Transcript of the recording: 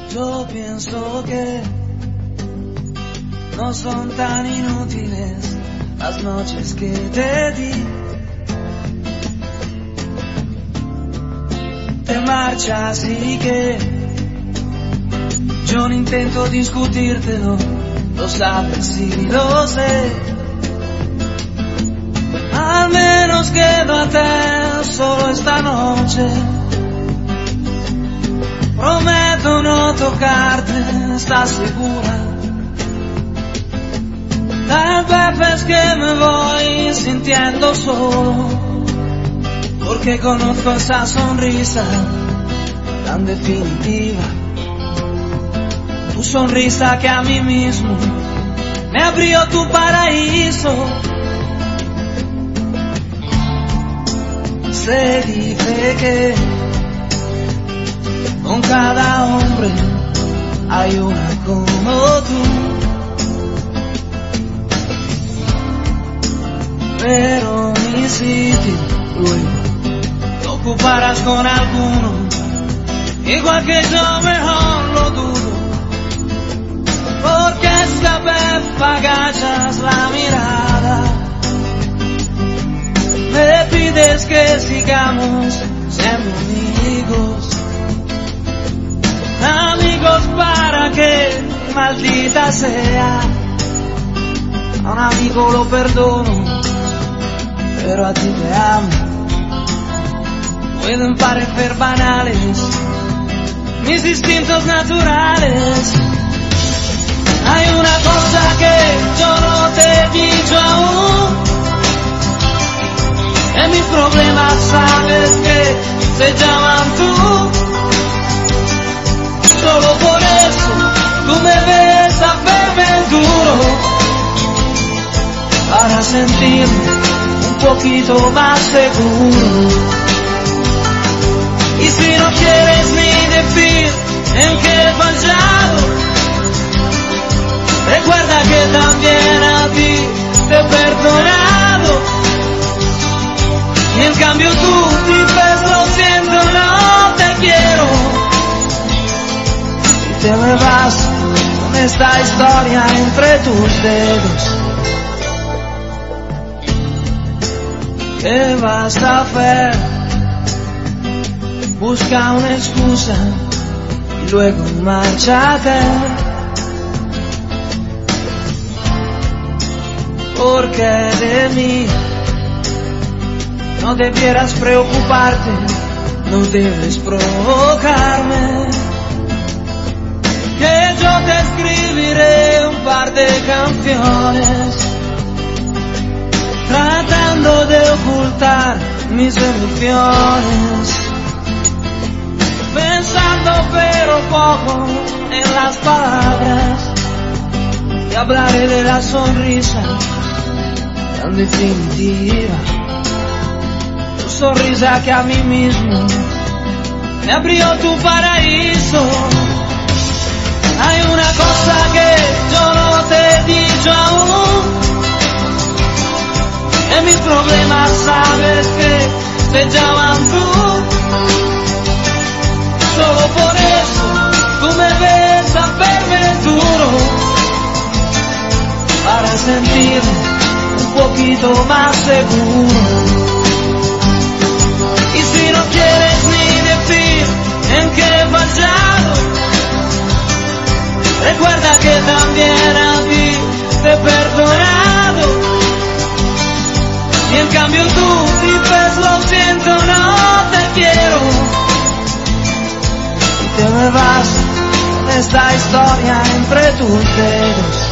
Yo pienso que no son tan inútiles las noches que te di. Te marchas y que yo no intento discutírtelo, lo sabes y lo sé. Al menos quédate solo esta noche. Prometo no tocarte, ¿estás segura? Tal vez es que me voy sintiendo solo, porque conozco esa sonrisa tan definitiva. Tu sonrisa que a mí mismo me abrió tu paraíso. Se dice que con cada hombre hay una como tú, pero mi sitio luego lo ocuparás con alguno, igual que yo, mejor lo dudo, porque esta vez agachas la mirada, me pides que sigamos siendo amigos. Amigos para que, maldita sea, a un amigo lo perdono, pero a ti te amo. Pueden parecer banales mis instintos naturales. Hay una cosa que yo no te he dicho aún, en mis problemas sabes que se llaman tú. Solo por eso tú me ves a verme duro, para sentirme un poquito más seguro. Y si no quieres ni decir en qué he fallado, recuerda que también a ti te he perdonado. Y en cambio tú dices lo siento, no te quiero. Te me vas con esta historia entre tus dedos. ¿Qué vas a hacer? Busca una excusa y luego márchate, porque de mí no debieras preocuparte, no debes provocarme. Que yo te escribiré un par de canciones, tratando de ocultar mis emociones, pensando pero poco en las palabras, y hablaré de la sonrisa tan definitiva, tu sonrisa que a mí mismo me abrió tu paraíso. Hay una cosa que yo no te he dicho aún, en mis problemas sabes que se llaman tú. Solo por eso tú me ves a verme duro, para sentirme un poquito más seguro. Y si no quieres ni decir en qué he fallado, recuerda que también a ti te he perdonado. Y en cambio tú dices lo siento, no te quiero. Y te me vas con esta historia entre tus dedos.